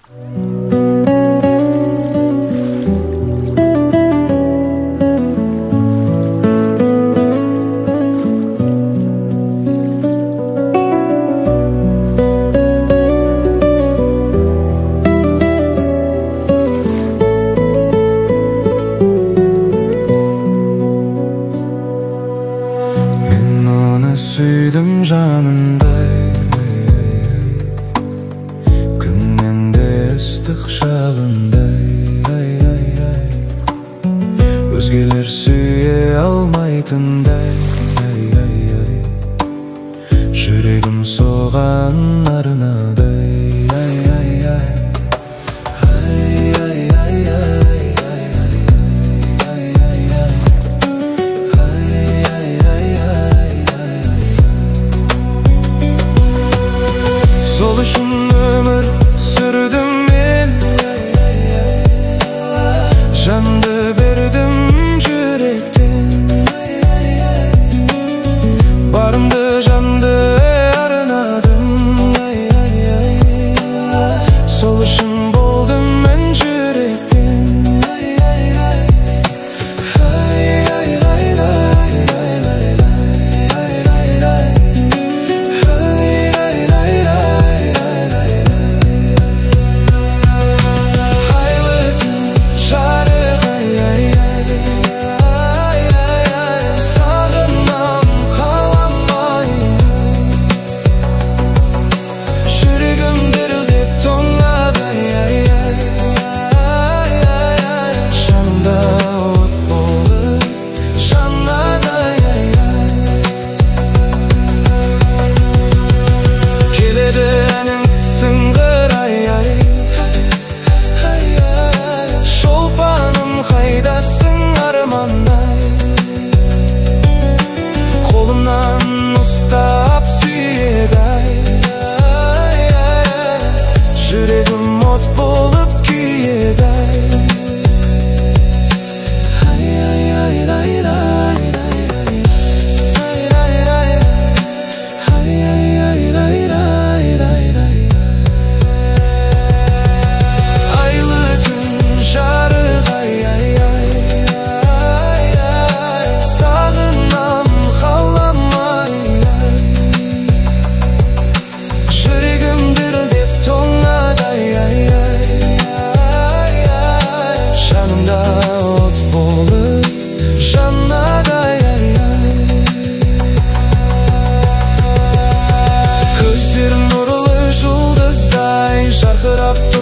Süydüm жанындай, күннен де ыстық шағындай. Өзгелер сүйе алмайтындай, жүрегім соған арнадай. Сол үшін өмір сүрдім мен, жанды бердім жүректен, барымды жанды арнадым. Сол үшін болдым мен жүрекпен. Жүрегім от болып күйеді. Айлы түн жарық, сағынам қаламай. Жүрегім дірілдеп тоңады, жанымда от болып жанады. Көздерің нұрлы жұлдыздай жарқырап тұр.